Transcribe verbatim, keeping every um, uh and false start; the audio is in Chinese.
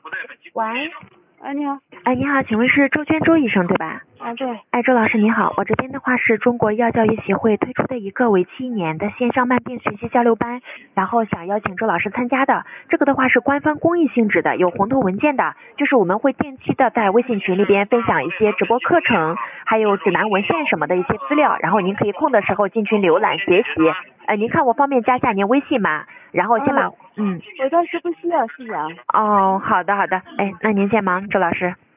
喂， 哎，你好。 哎，你好，请问是周娟周医生对吧？ 啊，对。 哎，周老师你好，我这边的话是中国药教育协会推出的一个为期一年的线上慢病学习交流班，然后想邀请周老师参加的。这个的话是官方公益性质的，有红头文件的，就是我们会定期的在微信群里边分享一些直播课程，还有指南文献什么的一些资料，然后您可以空的时候进群浏览学习。呃，您看我方便加下您微信吗？然后先把、 哦、 嗯， 我暂时不需要，是这样。 哦，好的好的，哎，那您先忙，周老师。